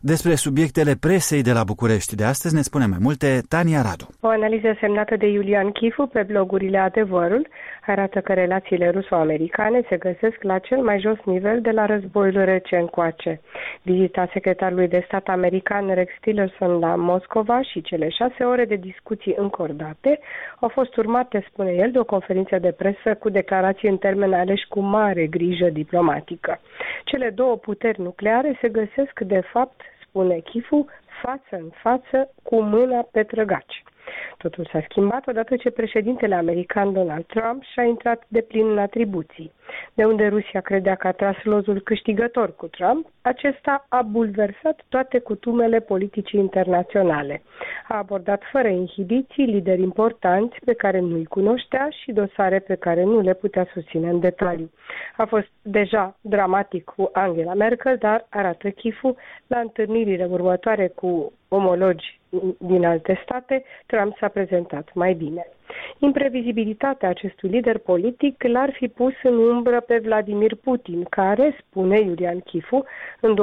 Despre subiectele presei de la București de astăzi ne spune mai multe Tania Radu. O analiză semnată de Iulian Chifu pe blogurile Adevărul arată că relațiile ruso-americane se găsesc la cel mai jos nivel de la războiul rece încoace. Vizita secretarului de stat american Rex Tillerson la Moscova și cele 6 ore de discuții încordate au fost urmate, spune el, de o conferință de presă cu declarații în termeni aleși cu mare grijă diplomatică. Cele două puteri nucleare se găsesc, de fapt, spune Chifu, față în față, cu mâna pe trăgaci. Totul s-a schimbat odată ce președintele american Donald Trump și-a intrat deplin în atribuții. De unde Rusia credea că a tras lozul câștigător cu Trump, acesta a bulversat toate cutumele politicii internaționale. A abordat fără inhibiții lideri importanți pe care nu-i cunoștea și dosare pe care nu le putea susține în detaliu. A fost deja dramatic cu Angela Merkel, dar, arată Chifu, la întâlnirile următoare cu omologi din alte state, Trump s-a prezentat mai bine. Imprevizibilitatea acestui lider politic l-ar fi pus în umbră pe Vladimir Putin, care, spune Iulian Chifu, în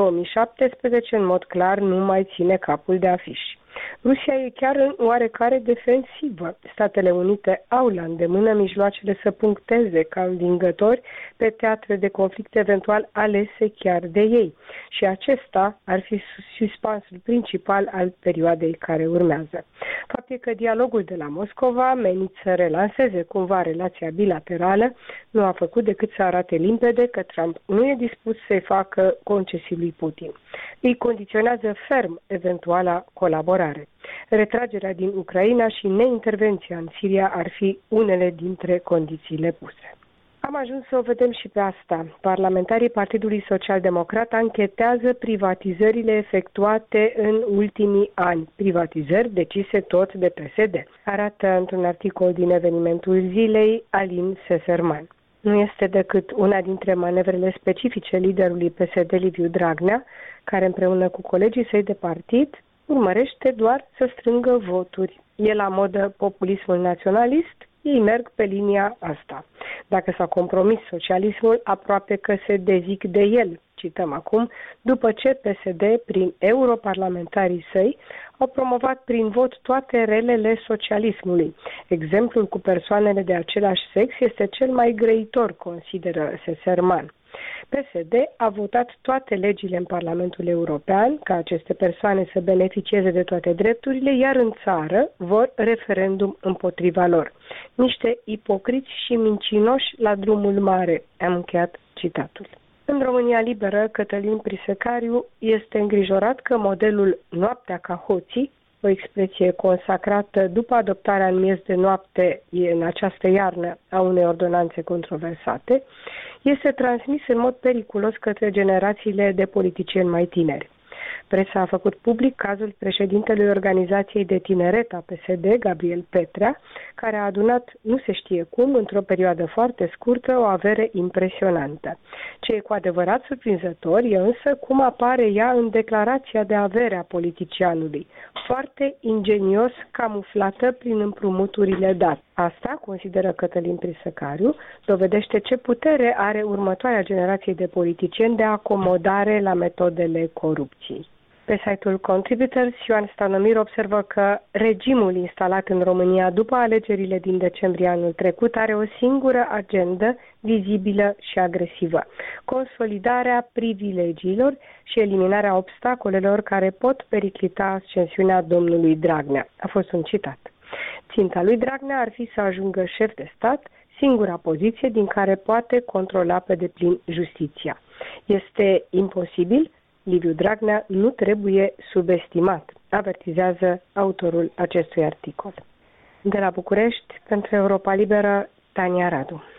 2017 în mod clar nu mai ține capul de afiș. Rusia e chiar în oarecare defensivă. Statele Unite au la îndemână mijloacele să puncteze ca învingători pe teatre de conflict eventual alese chiar de ei. Și acesta ar fi suspansul principal al perioadei care urmează. Faptul că dialogul de la Moscova, menit să relanseze cumva relația bilaterală, nu a făcut decât să arate limpede că Trump nu e dispus să-i facă concesii lui Putin. Îi condiționează ferm eventuala colaborare. Retragerea din Ucraina și neintervenția în Siria ar fi unele dintre condițiile puse. Am ajuns să o vedem și pe asta. Parlamentarii Partidului Social-Democrat anchetează privatizările efectuate în ultimii ani. Privatizări decise tot de PSD. Arată într-un articol din Evenimentul Zilei Alin Seferman. Nu este decât una dintre manevrele specifice liderului PSD Liviu Dragnea, care împreună cu colegii săi de partid urmărește doar să strângă voturi. E la modă populismul naționalist, ei merg pe linia asta. Dacă s-a compromis socialismul, aproape că se dezic de el, cităm acum, după ce PSD, prin europarlamentarii săi, au promovat prin vot toate relele socialismului. Exemplul cu persoanele de același sex este cel mai grăitor, consideră Seferman. PSD a votat toate legile în Parlamentul European ca aceste persoane să beneficieze de toate drepturile, iar în țară vor referendum împotriva lor. Niște ipocriți și mincinoși la drumul mare, am încheiat citatul. În România Liberă, Cătălin Prisecariu este îngrijorat că modelul Noaptea ca hoții, o expresie consacrată după adoptarea în miez de noapte în această iarnă a unei ordonanțe controversate, este transmis în mod periculos către generațiile de politicieni mai tineri. Presa a făcut public cazul președintelui Organizației de Tineret a PSD, Gabriel Petrea, care a adunat, nu se știe cum, într-o perioadă foarte scurtă, o avere impresionantă. Ce e cu adevărat surprinzător e însă cum apare ea în declarația de avere a politicianului, foarte ingenios camuflată prin împrumuturile date. Asta, consideră Cătălin Prisecariu, dovedește ce putere are următoarea generație de politicieni de acomodare la metodele corupției. Pe site-ul Contributors, Ioan Stanomir observă că regimul instalat în România după alegerile din decembrie anul trecut are o singură agendă vizibilă și agresivă: consolidarea privilegiilor și eliminarea obstacolelor care pot periclita ascensiunea domnului Dragnea. A fost un citat. Ținta lui Dragnea ar fi să ajungă șef de stat, singura poziție din care poate controla pe deplin justiția. Este imposibil? Liviu Dragnea nu trebuie subestimat, avertizează autorul acestui articol. De la București, pentru Europa Liberă, Tania Radu.